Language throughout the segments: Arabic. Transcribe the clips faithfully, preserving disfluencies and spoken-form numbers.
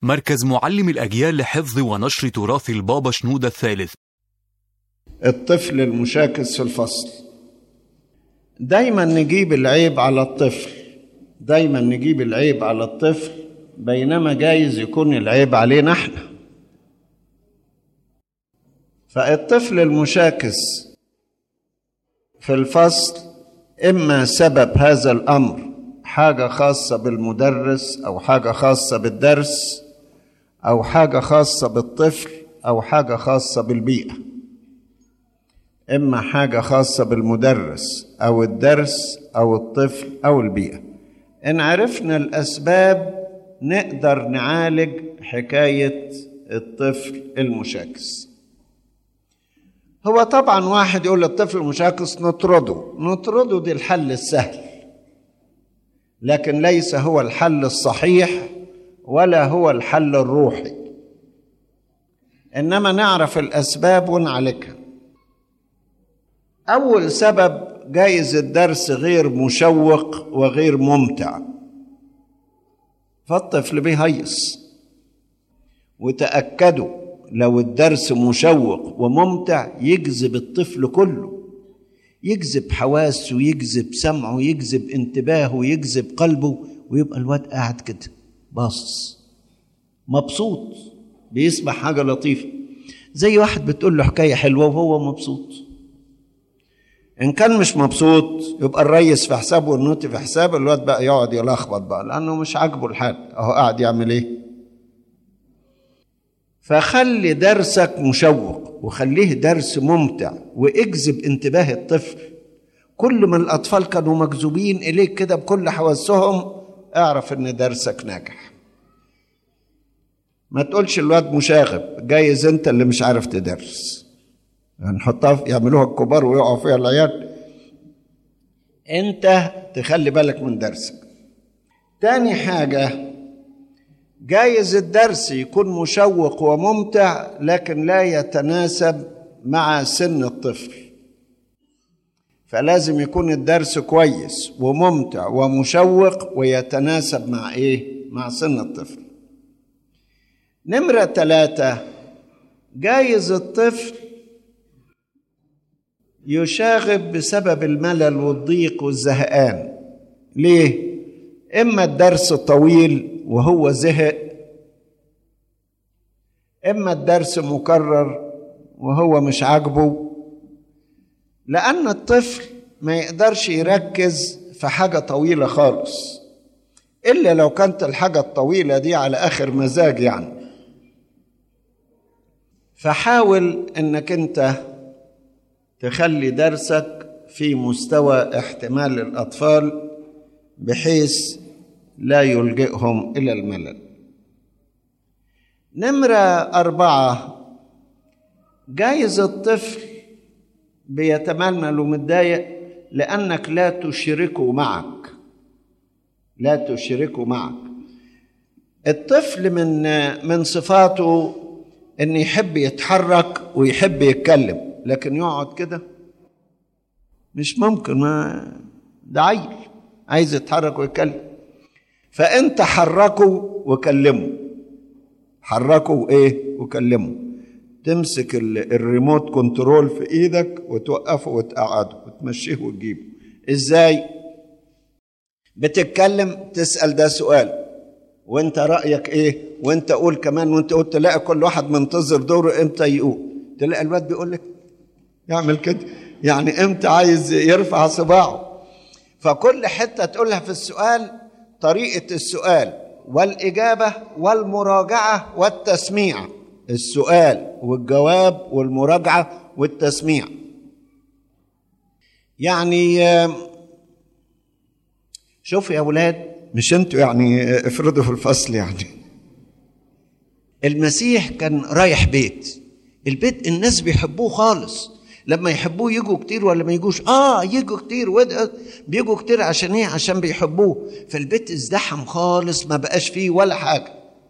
مركز معلم الأجيال لحفظ ونشر تراث البابا شنودة الثالث. الطفل المشاكس في الفصل. دايما نجيب العيب على الطفل دايما نجيب العيب على الطفل بينما جايز يكون العيب علينا احنا. فالطفل المشاكس في الفصل إما سبب هذا الأمر حاجة خاصة بالمدرس أو حاجة خاصة بالدرس أو حاجة خاصة بالطفل أو حاجة خاصة بالبيئة. إما حاجة خاصة بالمدرس أو الدرس أو الطفل أو البيئة. إن عرفنا الأسباب نقدر نعالج حكاية الطفل المشاكس. هو طبعا واحد يقول للطفل المشاكس نطرده نطرده دي الحل السهل، لكن ليس هو الحل الصحيح ولا هو الحل الروحي، إنما نعرف الأسباب ونعالجها. أول سبب جايز الدرس غير مشوق وغير ممتع، فالطفل بيهيص. وتأكدوا لو الدرس مشوق وممتع يجذب الطفل كله، يجذب حواسه ويجذب سمعه ويجذب انتباهه ويجذب قلبه، ويبقى الواد قاعد كده باصص مبسوط بيسمع حاجة لطيفة، زي واحد بتقول له حكاية حلوة وهو مبسوط. إن كان مش مبسوط يبقى الريس في حسابه والنوتي في حساب، الواد بقى يقعد يلخبط بقى لأنه مش عاجبه الحال، أهو قاعد يعمل إيه؟ فخلي درسك مشوق وخليه درس ممتع واجذب انتباه الطفل. كل ما الأطفال كانوا مجذوبين إليك كده بكل حواسهم اعرف إن درسك ناجح. ما تقولش الواد مشاغب، جايز أنت اللي مش عارف تدرس، هنحطها يعني يعملوها الكبار ويقعوا فيها العيال. أنت تخلي بالك من درسك. تاني حاجة، جايز الدرس يكون مشوق وممتع لكن لا يتناسب مع سن الطفل، فلازم يكون الدرس كويس وممتع ومشوق ويتناسب مع ايه؟ مع سن الطفل. نمرة ثلاثة، جايز الطفل يشاغب بسبب الملل والضيق والزهقان. ليه؟ إما الدرس طويل وهو زهق، إما الدرس مكرر وهو مش عاجبه، لأن الطفل ما يقدرش يركز في حاجة طويلة خالص إلا لو كانت الحاجة الطويلة دي على آخر مزاج يعني. فحاول إنك أنت تخلي درسك في مستوى احتمال الأطفال بحيث لا يلجئهم إلى الملل. نمرة أربعة، جايز الطفل بيتململ ومتضايق لأنك لا تشركه معك لا تشركه معك. الطفل من من صفاته إن يحب يتحرك ويحب يتكلم، لكن يقعد كده مش ممكن، ما ده عيل عايز يتحرك ويتكلم. فأنت حركه وكلمه، حركه وإيه وكلمه. تمسك الريموت كنترول في إيدك وتوقفه وتقعده وتمشيه وتجيبه. إزاي؟ بتتكلم تسأل ده سؤال وانت رأيك إيه، وانت قول كمان، وانت قول، تلاقي كل واحد منتظر دوره امتى يقول. تلاقي الواد بيقول لك يعمل كده، يعني امتى عايز يرفع صباعه. فكل حتة تقولها في السؤال طريقة السؤال والإجابة والمراجعة والتسميع، السؤال والجواب والمراجعة والتسميع. يعني شوفوا يا أولاد، مش انتوا يعني افرضوا في الفصل، يعني المسيح كان رايح بيت، البيت الناس بيحبوه خالص. لما يحبوه يجوا كتير ولا ما يجوش؟ اه يجوا كتير، بيجوا كتير عشان ايه؟ عشان بيحبوه. فالبيت ازدحم خالص، ما بقاش فيه ولا حاجة.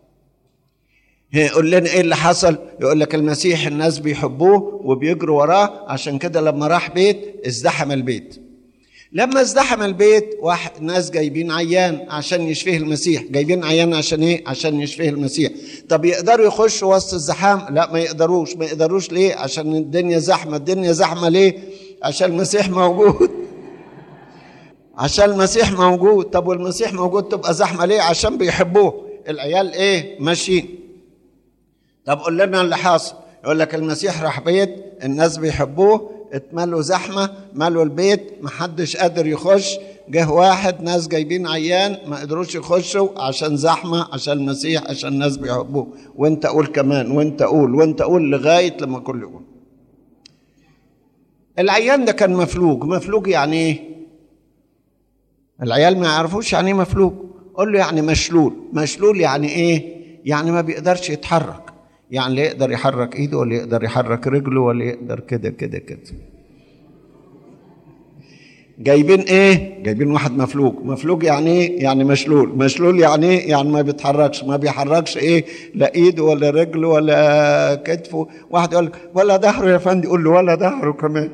يقول لنا ايه اللي حصل؟ يقول لك المسيح الناس بيحبوه وبيجروا وراه، عشان كده لما راح بيت ازدحم البيت. لما ازدحم البيت واحد ناس جايبين عيان عشان يشفيه المسيح، جايبين عيان عشان ايه؟ عشان يشفيه المسيح. طب يقدروا يخشوا وسط الزحام؟ لا ما يقدروش. ما يقدروش ليه؟ عشان الدنيا زحمه. الدنيا زحمه ليه؟ عشان المسيح موجود. عشان المسيح موجود. طب والمسيح موجود تبقى زحمه ليه؟ عشان بيحبوه. العيال ايه؟ ماشيين. طب قول لنا اللي حاصل. يقول لك المسيح راح بيت الناس بيحبوه، اتملوا زحمه، ملوا البيت، محدش قادر يخش. جه واحد ناس جايبين عيان ما قدروش يخشوا عشان زحمه، عشان المسيح، عشان الناس بيحبوه. وانت قول كمان، وانت قول، وانت قول لغايه لما كل يقول. العيان ده كان مفلوج. مفلوج يعني ايه؟ العيال ما يعرفوش يعني ايه مفلوج. قول له يعني مشلول. مشلول يعني ايه؟ يعني ما بيقدرش يتحرك. يعني لا يقدر يحرك ايده ولا يقدر يحرك رجله ولا يقدر كده كده كده. جايبين ايه؟ جايبين واحد مفلوج. مفلوج يعني ايه؟ يعني مشلول. مشلول يعني ايه؟ يعني ما بيتحركش. ما بيحركش ايه؟ لا ايده ولا رجله ولا كتفه. واحد يقول لك ولا ظهره يا فندي، يقول له ولا ظهره كمان.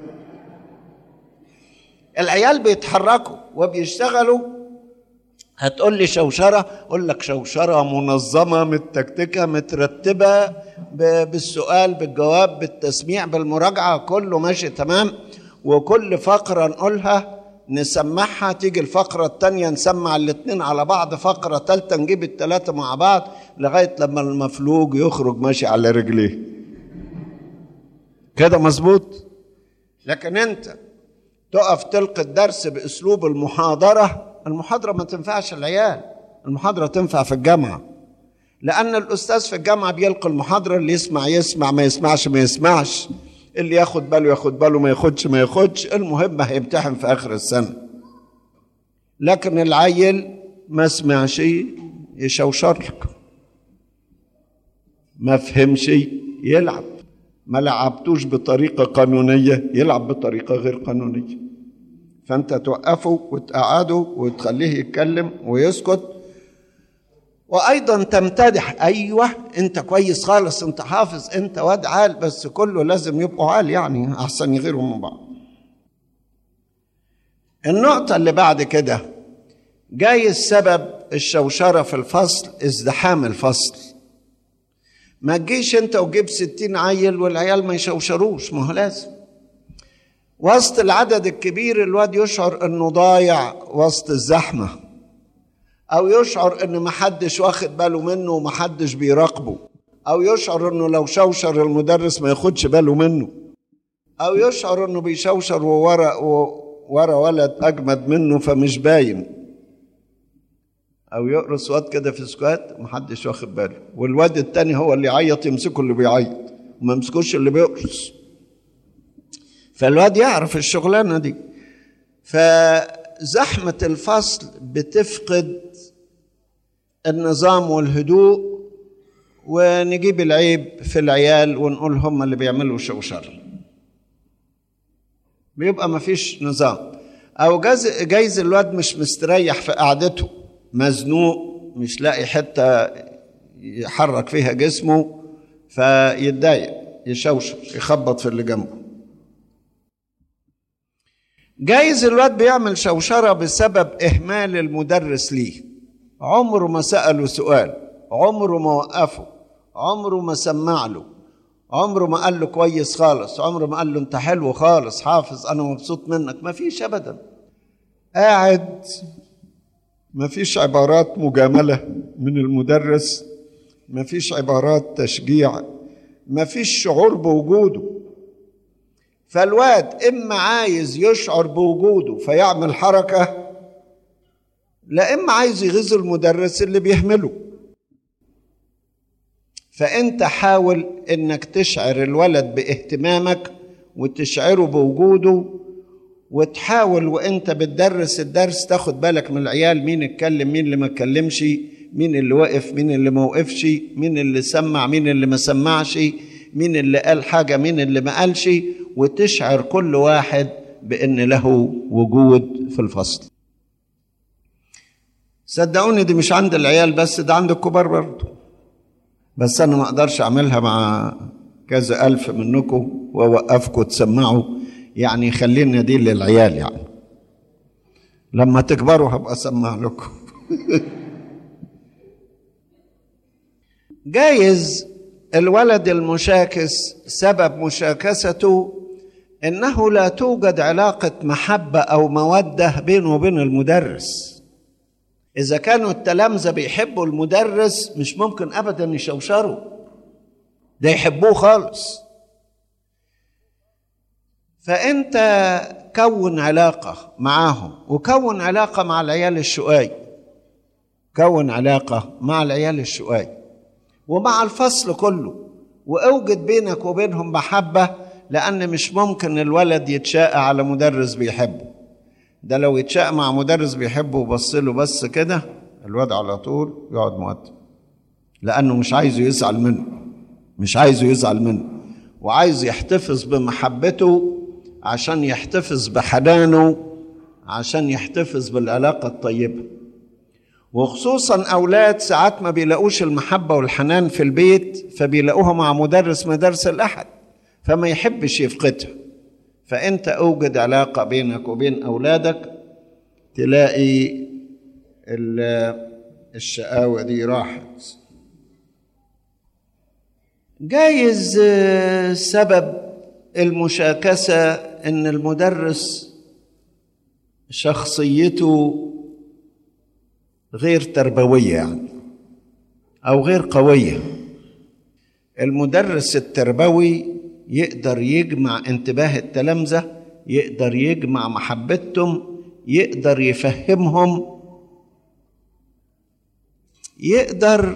العيال بيتحركوا وبيشتغلوا. هتقول لي شوشرة، اقول لك شوشرة منظمة متكتكة مترتبة بالسؤال بالجواب بالتسميع بالمراجعة، كله ماشي تمام. وكل فقرة نقولها نسمعها، تيجي الفقرة التانية نسمع الاتنين على بعض، فقرة تالتة نجيب التلاتة مع بعض لغاية لما المفلوج يخرج ماشي على رجليه كده مظبوط. لكن انت تقف تلقي الدرس باسلوب المحاضرة. المحاضرة ما تنفعش العيال، المحاضرة تنفع في الجامعة، لأن الأستاذ في الجامعة بيلقي المحاضرة، اللي يسمع يسمع، ما يسمعش ما يسمعش، اللي ياخد باله ياخد باله، ما ياخدش ما ياخدش، المهم هيمتحن في آخر السنة. لكن العيل ما سمعش يشوشر لك، ما فهمش يلعب، ما لعبتوش بطريقة قانونية يلعب بطريقة غير قانونية. فأنت توقفه وتقعده وتخليه يتكلم ويسكت. وأيضا تمتدح. أيوة أنت كويس خالص، أنت حافظ، أنت واد عال، بس كله لازم يبقوا عال يعني، أحسن يغيروا من بعض. النقطة اللي بعد كده، جاي السبب الشوشرة في الفصل ازدحام الفصل. ما تجيش أنت وجيب ستين عيل والعيال ما يشوشروش، ما هو لازم وسط العدد الكبير الواد يشعر انه ضايع وسط الزحمة، او يشعر ان محدش واخد باله منه ومحدش بيراقبه، او يشعر انه لو شوشر المدرس ما ياخدش باله منه، او يشعر انه بيشوشر وورا ورا ولد اجمد منه فمش باين، او يقرص واد كده في سكوات ومحدش واخد باله، والواد التاني هو اللي يعيط يمسكه اللي بيعيط وما يمسكوش اللي بيقرص. فالواد يعرف الشغلانة دي. فزحمة الفصل بتفقد النظام والهدوء، ونجيب العيب في العيال ونقول هم اللي بيعملوا شوشر، بيبقى ما فيش نظام. أو جايز, جايز الواد مش مستريح في قعدته، مزنوق، مش لاقي حتة يحرك فيها جسمه فيتضايق يشوشر يخبط في اللي جنبه. جايز الواد بيعمل شوشرة بسبب إهمال المدرس ليه، عمره ما سأله سؤال، عمره ما وقفه، عمره ما سمع له، عمره ما قال له كويس خالص، عمره ما قال له انت حلو خالص حافظ أنا مبسوط منك، ما فيش أبدا. قاعد ما فيش عبارات مجاملة من المدرس، ما فيش عبارات تشجيع، ما فيش شعور بوجوده. فالواد إما عايز يشعر بوجوده فيعمل حركة، لا إما عايز يغيظ المدرس اللي بيهمله. فأنت حاول إنك تشعر الولد باهتمامك وتشعره بوجوده، وتحاول وإنت بتدرس الدرس تاخد بالك من العيال، مين اتكلم مين اللي ما اتكلمش، مين اللي وقف مين اللي ما وقفش، مين اللي سمع مين اللي ما سمعش، مين اللي قال حاجة مين اللي ما قالش، وتشعر كل واحد بأن له وجود في الفصل. صدقوني دي مش عند العيال بس، ده عند الكبار برضه، بس أنا ما أقدرش أعملها مع كذا ألف منكم ووقفكم تسمعوا، يعني خلينا دي للعيال يعني. لما تكبروا هبقى اسمع لكم. جايز الولد المشاكس سبب مشاكسته انه لا توجد علاقة محبة او مودة بينه وبين المدرس. اذا كانوا التلامذة بيحبوا المدرس مش ممكن ابدا يشوشروا، ده يحبوه خالص. فانت كون علاقة معاهم، وكون علاقة مع العيال الشقاي، كون علاقة مع العيال الشقاي ومع الفصل كله، واوجد بينك وبينهم محبة، لأن مش ممكن الولد يتشاقى على مدرس بيحبه. ده لو يتشاقى مع مدرس بيحبه وبصله بس كده الواد على طول يقعد مؤدب، لأنه مش عايزه يزعل منه، مش عايزه يزعل منه وعايز يحتفظ بمحبته عشان يحتفظ بحنانه، عشان يحتفظ بالعلاقة الطيبة. وخصوصا أولاد ساعات ما بيلاقوش المحبة والحنان في البيت، فبيلاقوها مع مدرس مدارس الأحد، فما يحبش يفقدها. فأنت أوجد علاقة بينك وبين أولادك، تلاقي الشقاوة دي راحت. جايز سبب المشاكسة إن المدرس شخصيته غير تربوية يعني، أو غير قوية. المدرس التربوي يقدر يجمع انتباه التلامذة، يقدر يجمع محبتهم، يقدر يفهمهم، يقدر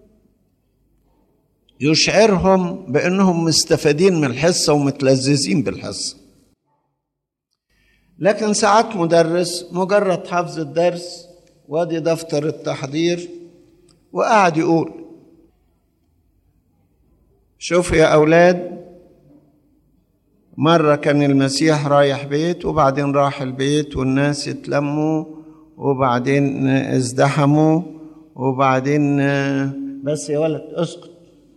يشعرهم بأنهم مستفادين من الحصة ومتلذذين بالحصة. لكن ساعات مدرس مجرد حفظ الدرس وادي دفتر التحضير وقاعد يقول شوف يا أولاد، مرة كان المسيح رايح بيت وبعدين راح البيت والناس اتلموا وبعدين ازدحموا وبعدين بس يا ولد اسكت،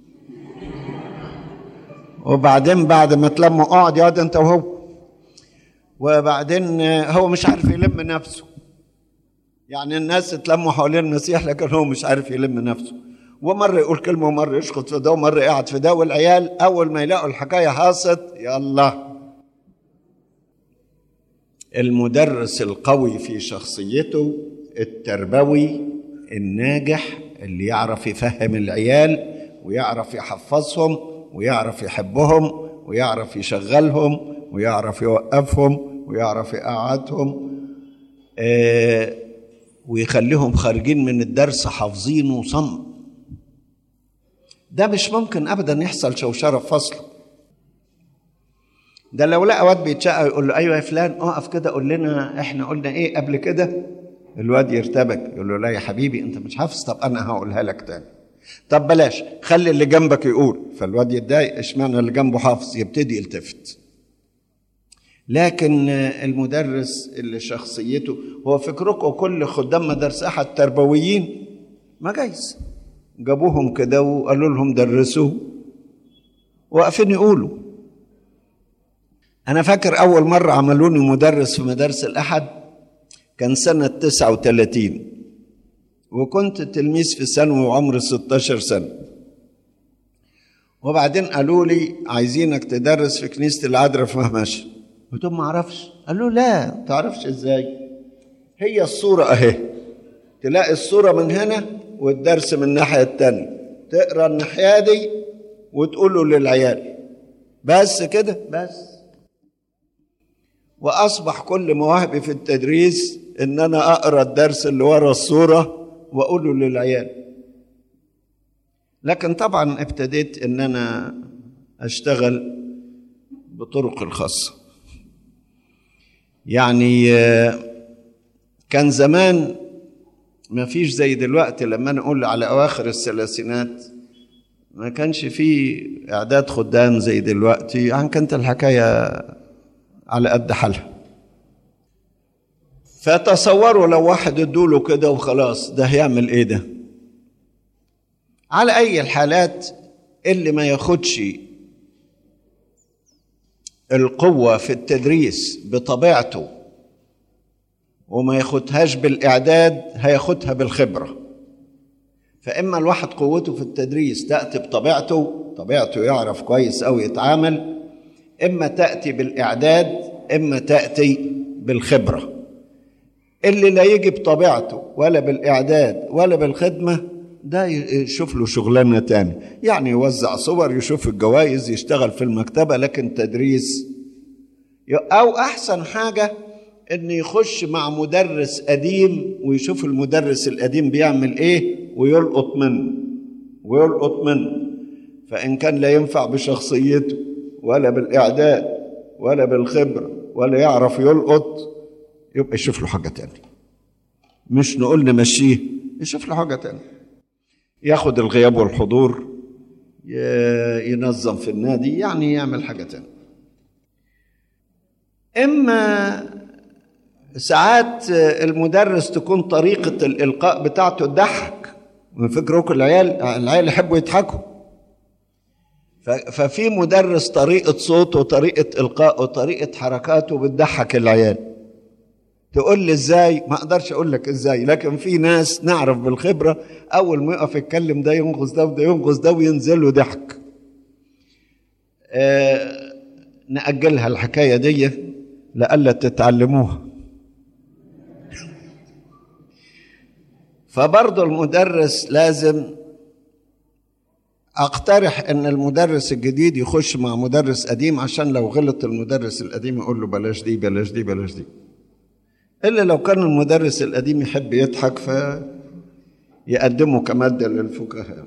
وبعدين بعد ما اتلموا اقعد يقعد انت وهو، وبعدين هو مش عارف يلم نفسه. يعني الناس اتلموا حوالين المسيح لكن هو مش عارف يلم نفسه، ومرة يقول كلمة ومرة يشخط في ده ومرة يقعد في ده، والعيال أول ما يلاقوا الحكاية حاصت يلا. المدرس القوي في شخصيته، التربوي الناجح اللي يعرف يفهم العيال ويعرف يحفظهم ويعرف يحبهم ويعرف يشغلهم ويعرف يوقفهم ويعرف يقعدهم آه ويخليهم خارجين من الدرس حافظين وصم. ده مش ممكن ابدا يحصل شوشره في فصله. ده لو لقى واد بيتشقى يقول له ايوه يا فلان اقف كده قول لنا احنا قلنا ايه قبل كده، الواد يرتبك يقول له لا يا حبيبي انت مش حافظ، طب انا هقولها لك تاني، طب بلاش خلي اللي جنبك يقول، فالواد يتضايق اشمعنى اللي جنبه حافظ، يبتدي يلتفت. لكن المدرس اللي شخصيته، هو فكركم كل خدام مدارس احد تربويين؟ ما جايز جابوهم كده وقالوا لهم درسوا واقفين يقولوا. انا فاكر اول مرة عملوني مدرس في مدارس الاحد كان سنة تسعة وثلاثين، وكنت تلميذ في ثانوي وعمري ستاشر سنة، وبعدين قالوا لي عايزينك تدرس في كنيسة العذراء في مهمشة. قلت لهم ما اعرفش. قالوا لا تعرفش ازاي، هي الصورة اهي، تلاقي الصورة من هنا والدرس من الناحية التانية، تقرأ الناحية دي وتقوله للعيال بس كده بس. وأصبح كل مواهبي في التدريس إن أنا أقرأ الدرس اللي ورا الصورة وأقوله للعيال. لكن طبعا ابتديت إن أنا أشتغل بطرق الخاصة. يعني كان زمان ما فيش زي دلوقتي، لما نقول على أواخر الثلاثينات ما كانش فيه إعداد خدام زي دلوقتي، يعني كانت الحكاية على قد حالها. فتصوروا لو واحد ادوله كده وخلاص ده هيعمل ايه ده؟ على أي الحالات اللي ما ياخدش القوة في التدريس بطبيعته وما ياخدهاش بالإعداد، هياخدها بالخبرة. فإما الواحد قوته في التدريس تأتي بطبيعته، طبيعته يعرف كويس أو يتعامل، إما تأتي بالإعداد، إما تأتي بالخبرة. اللي لا يجي بطبيعته ولا بالإعداد ولا بالخدمة ده يشوف له شغلانة تاني، يعني يوزع صور، يشوف الجوائز، يشتغل في المكتبة، لكن تدريس. أو أحسن حاجة إن يخش مع مدرس قديم ويشوف المدرس القديم بيعمل إيه ويلقط منه ويلقط منه. فإن كان لا ينفع بشخصيته ولا بالإعداد ولا بالخبرة ولا يعرف يلقط، يبقى يشوف له حاجة تانية. مش نقول نمشيه، يشوف له حاجة تانية. ياخد الغياب والحضور، ينظم في النادي، يعني يعمل حاجة تانية. إما ساعات المدرس تكون طريقة الإلقاء بتاعته تضحك، من فكركم العيال العيال يحبوا يضحكوا، ففي مدرس طريقة صوته وطريقة إلقاء وطريقة حركاته بتضحك العيال. تقول لي ازاي؟ ما اقدرش اقول لك ازاي، لكن في ناس نعرف بالخبرة اول ما يقف يتكلم ده ينغص ده وده ينغص ده وينزل له ضحك. آه نأجلها الحكاية دي لألا تتعلموها. فبرضه المدرس لازم اقترح ان المدرس الجديد يخش مع مدرس قديم، عشان لو غلط المدرس القديم يقول له بلاش دي بلاش دي بلاش دي. إلا لو كان المدرس القديم يحب يضحك فيقدمه كمادة للفكاهة.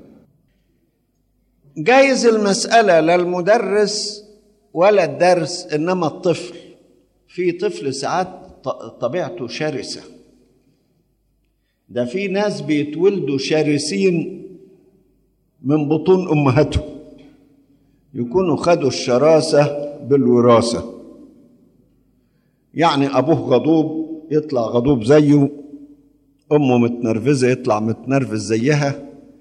جايز المسألة لا المدرس ولا الدرس، إنما الطفل. في طفل ساعات طبيعته شرسة، ده في ناس بيتولدوا شرسين من بطون أمهاتهم، يكونوا خدوا الشراسة بالوراثة. يعني أبوه غضوب يطلع غضوب زيه، أمه متنرفزة يطلع متنرفز زيها.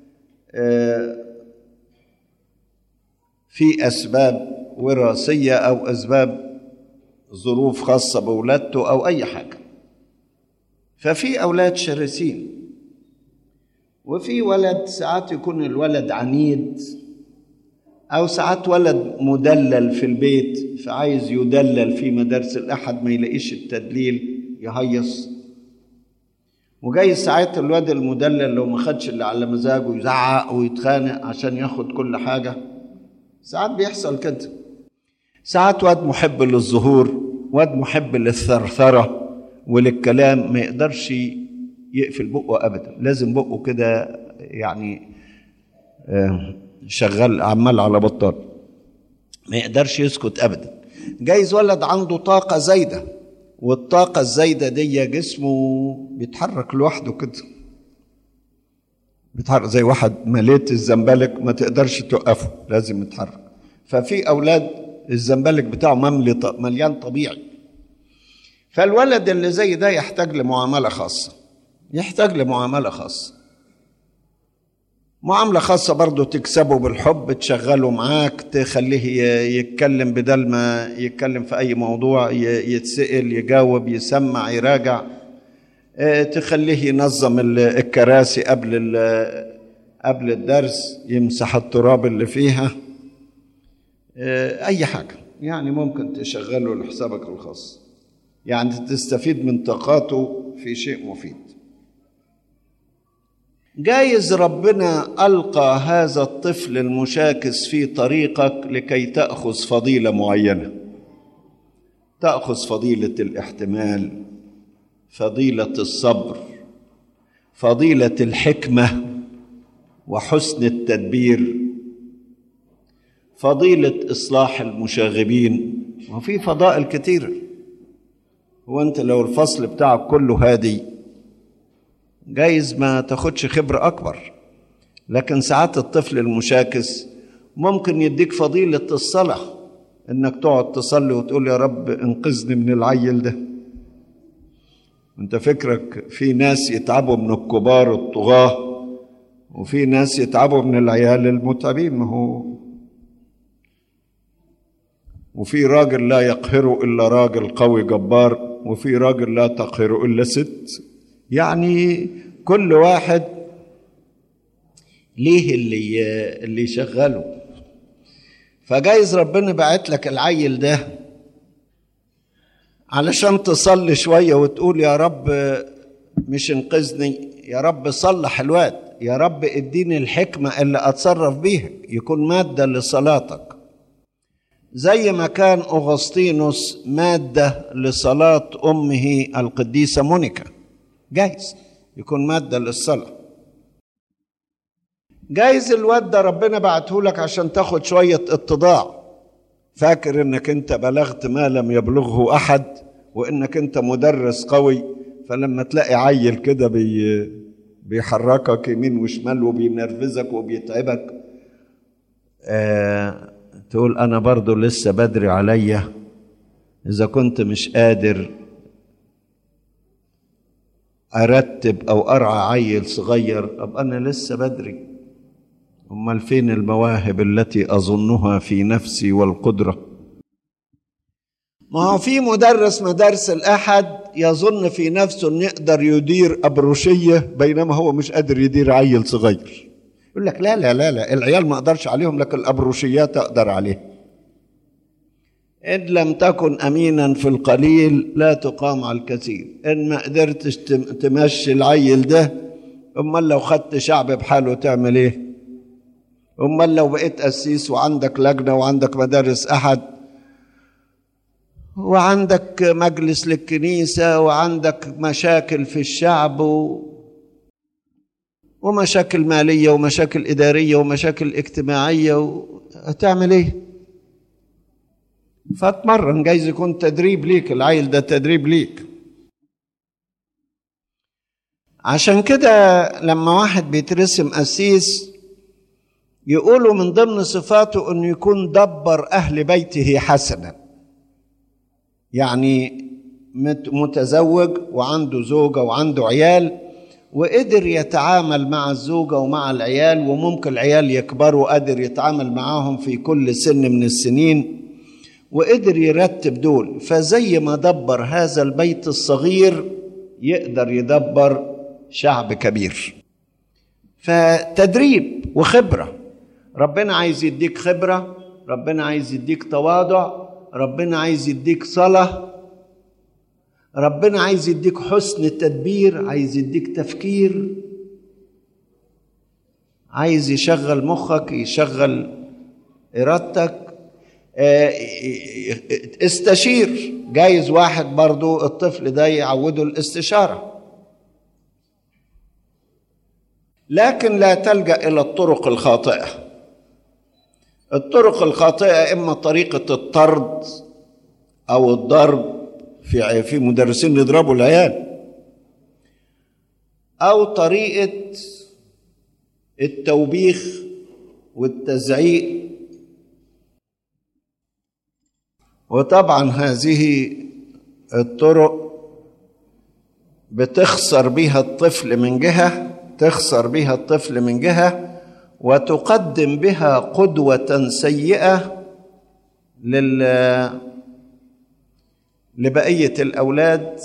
في أسباب وراثية أو أسباب ظروف خاصة بولادته أو أي حاجة. ففي أولاد شرسين، وفي ولد ساعات يكون الولد عنيد، أو ساعات ولد مدلل في البيت فعايز يدلل في مدارس الأحد ما يلاقيش التدليل يهيص. وجاي ساعات الواد المدلل لو ما خدش اللي على مزاجه يزعق ويتخانق عشان ياخد كل حاجة. ساعات بيحصل كده. ساعات واد محب للظهور، واد محب للثرثرة وللكلام، ما يقدرش يقفل بقه أبدا، لازم بقه كده يعني شغال عمال على بطال، ما يقدرش يسكت أبدا. جايز ولد عنده طاقة زايدة، والطاقة الزايدة دي جسمه بيتحرك لوحده كده، بيتحرك زي واحد مليت الزنبلك ما تقدرش توقفه، لازم يتحرك. ففي أولاد الزنبلك بتاعه مملي مليان طبيعي. فالولد اللي زي ده يحتاج لمعاملة خاصة، يحتاج لمعاملة خاصة معاملة خاصة برضو تكسبه بالحب، تشغله معاك، تخليه يتكلم بدل ما يتكلم في أي موضوع، يتسأل يجاوب يسمع يراجع، تخليه ينظم الكراسي قبل قبل الدرس، يمسح التراب اللي فيها، أي حاجة يعني ممكن تشغله لحسابك الخاص، يعني تستفيد من طاقاته في شيء مفيد. جايز ربنا ألقى هذا الطفل المشاكس في طريقك لكي تأخذ فضيلة معينة، تأخذ فضيلة الاحتمال، فضيلة الصبر، فضيلة الحكمة وحسن التدبير، فضيلة إصلاح المشاغبين، وفي فضائل كتيرة. وانت لو الفصل بتاعك كله هادي جايز ما تاخدش خبرة أكبر، لكن ساعات الطفل المشاكس ممكن يديك فضيلة الصلاة، إنك تقعد تصلي وتقول يا رب انقذني من العيل ده. انت فكرك في ناس يتعبوا من الكبار الطغاة، وفي ناس يتعبوا من العيال المتعبين، ما هو وفي راجل لا يقهره إلا راجل قوي جبار، وفي راجل لا تقهر إلا ست. يعني كل واحد ليه اللي اللي يشغله. فجايز ربنا بعت لك العيل ده علشان تصلي شوية وتقول يا رب مش انقذني، يا رب صلح الواد، يا رب اديني الحكمة اللي اتصرف بيها، يكون مادة لصلاتك. زي ما كان أغسطينوس مادة لصلاة أمه القديسة مونيكا، جايز يكون مادة للصلاة. جايز الواد ده ربنا بعته لك عشان تاخد شوية اتضاع، فاكر انك انت بلغت ما لم يبلغه احد، وانك انت مدرس قوي، فلما تلاقي عيل كده بي بيحركك يمين وشمال وبينرفزك وبيتعبك، آه تقول انا برضو لسه بدري عليا، اذا كنت مش قادر ارتب او ارعى عيل صغير ابقى انا لسه بدري. امال فين المواهب التي اظنها في نفسي والقدرة؟ ما هو في مدرس مدارس الاحد يظن في نفسه انه يقدر يدير ابروشية بينما هو مش قادر يدير عيل صغير. يقول لك لا لا لا لا العيال ما اقدرش عليهم لكن الابروشيات اقدر عليها. ان لم تكن امينا في القليل لا تقام على الكثير. ان ما قدرتش تمشي العيل ده، امال لو خدت شعب بحاله تعمل ايه؟ امال لو بقيت قسيس وعندك لجنة وعندك مدارس احد وعندك مجلس للكنيسة وعندك مشاكل في الشعب و... ومشاكل مالية ومشاكل إدارية ومشاكل اجتماعية و... هتعمل ايه؟ فاتمرن، جايز يكون تدريب ليك، العيل ده تدريب ليك. عشان كده لما واحد بيترسم قسيس يقولوا من ضمن صفاته انه يكون دبر اهل بيته حسنا، يعني متزوج وعنده زوجة وعنده عيال وقدر يتعامل مع الزوجة ومع العيال، وممكن العيال يكبروا قدر يتعامل معاهم في كل سن من السنين وقدر يرتب دول. فزي ما دبر هذا البيت الصغير يقدر يدبر شعب كبير. فتدريب وخبرة. ربنا عايز يديك خبرة، ربنا عايز يديك تواضع، ربنا عايز يديك صلاة، ربنا عايز يديك حسن التدبير، عايز يديك تفكير، عايز يشغل مخك، يشغل إرادتك. استشير. جايز واحد برضو الطفل ده يعوده الاستشارة. لكن لا تلجأ إلى الطرق الخاطئة. الطرق الخاطئة إما طريقة الطرد أو الضرب، في في مدرسين يضربوا العيال، أو طريقة التوبيخ والتزعيق. وطبعا هذه الطرق بتخسر بها الطفل من جهة، تخسر بها الطفل من جهة وتقدم بها قدوة سيئة لل لبقية الأولاد،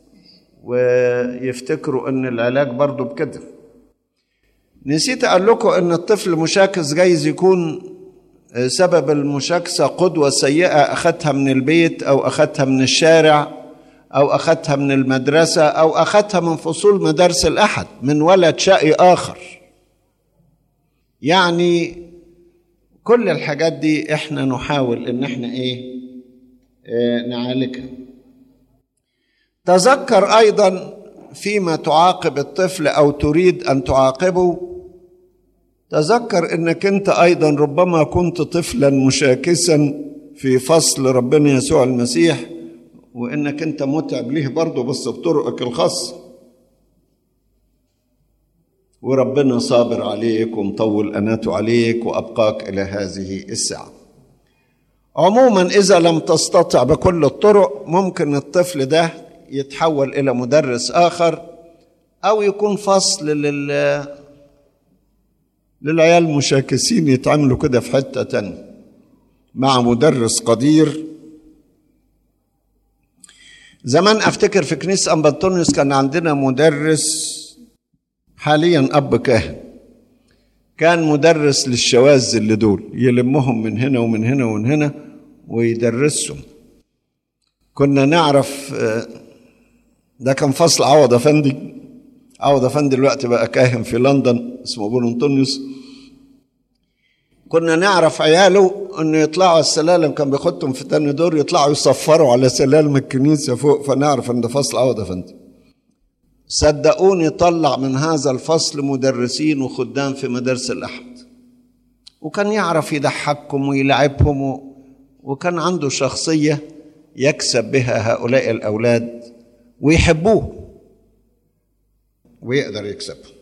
ويفتكروا أن العلاج برضو بكده. نسيت أقول لكم أن الطفل مشاكس جايز يكون سبب المشاكسة قدوة سيئة أخذتها من البيت أو أخذتها من الشارع أو أخذتها من المدرسة أو أخذتها من فصول مدارس الأحد، من ولد شقي آخر. يعني كل الحاجات دي إحنا نحاول إن إحنا إيه آه نعالجها. تذكر أيضا فيما تعاقب الطفل أو تريد أن تعاقبه، تذكر إنك أنت أيضا ربما كنت طفلا مشاكسا في فصل ربنا يسوع المسيح، وإنك أنت متعب ليه برضه بس بطرقك الخاصة، وربنا صابر عليك ومطول أناته عليك وأبقاك إلى هذه الساعة. عموما إذا لم تستطع بكل الطرق ممكن الطفل ده يتحول إلى مدرس آخر، أو يكون فصل لل للعيال المشاكسين يتعاملوا كده في حتة تانية مع مدرس قدير. زمان افتكر في كنيسة أنبا أنطونيوس كان عندنا مدرس، حاليا أب كاهن، كان مدرس للشواذ اللي دول، يلمهم من هنا ومن هنا ومن هنا ويدرسهم. كنا نعرف، ده كان فصل عوض أفندي. عوض أفندي دلوقتي بقى كاهن في لندن اسمه أبو أنطونيوس. كنا نعرف عياله انه يطلعوا السلالم، كان بياخدهم في تاني دور يطلعوا يصفروا على سلالم الكنيسة فوق، فنعرف ان ده فصل عوض أفندي. صدقوني طلع من هذا الفصل مدرسين وخدام في مدارس الأحد، وكان يعرف يضحكهم ويلعبهم و... وكان عنده شخصية يكسب بها هؤلاء الأولاد ويحبوه ويقدر يكسبهم.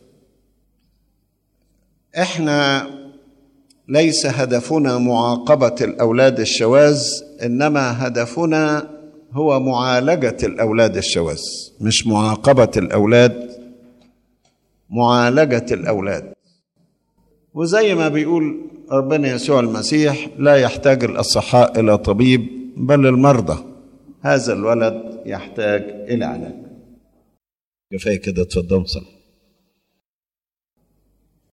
احنا ليس هدفنا معاقبة الأولاد الشواذ، إنما هدفنا هو معالجة الأولاد الشواذ، مش معاقبة الأولاد، معالجة الأولاد. وزي ما بيقول ربنا يسوع المسيح: لا يحتاج الأصحاء إلى طبيب بل المرضى، هذا الولد يحتاج إلى علاج. كفاية كده، اتفضلوا صلوا.